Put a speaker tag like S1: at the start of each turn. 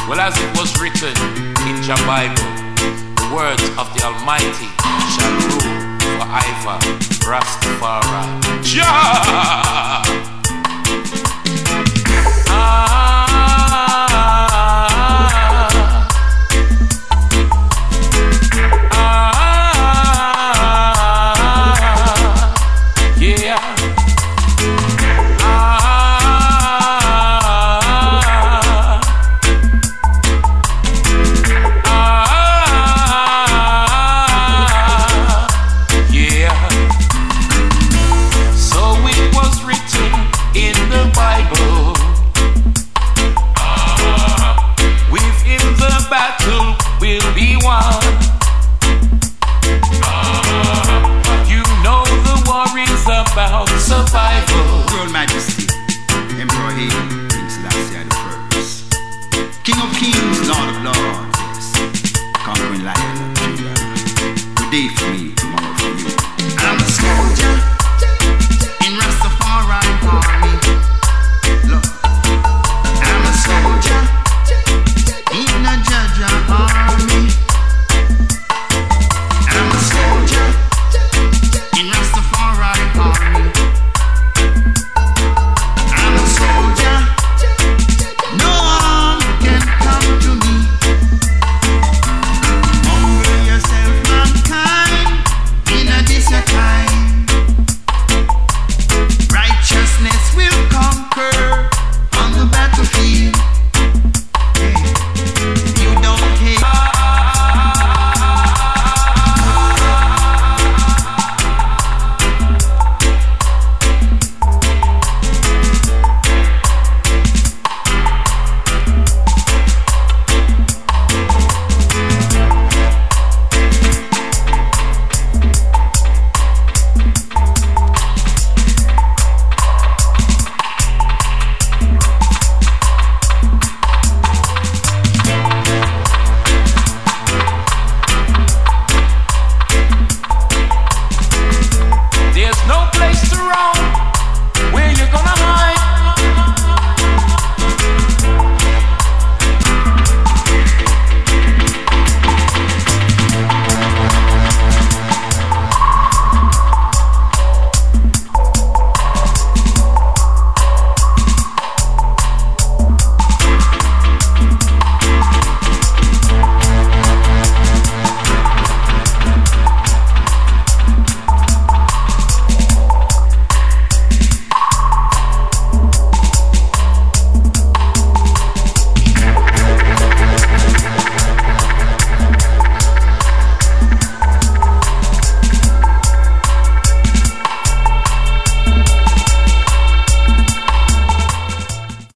S1: Well, as it was written in the Bible, the words of the Almighty shall rule forever. Rastafari. Jah!
S2: Survival. Royal Majesty, Emperor Haile, King Selassie the First, King of Kings, Lord of Lords, yes, conquering lion of Judah. Good day for me,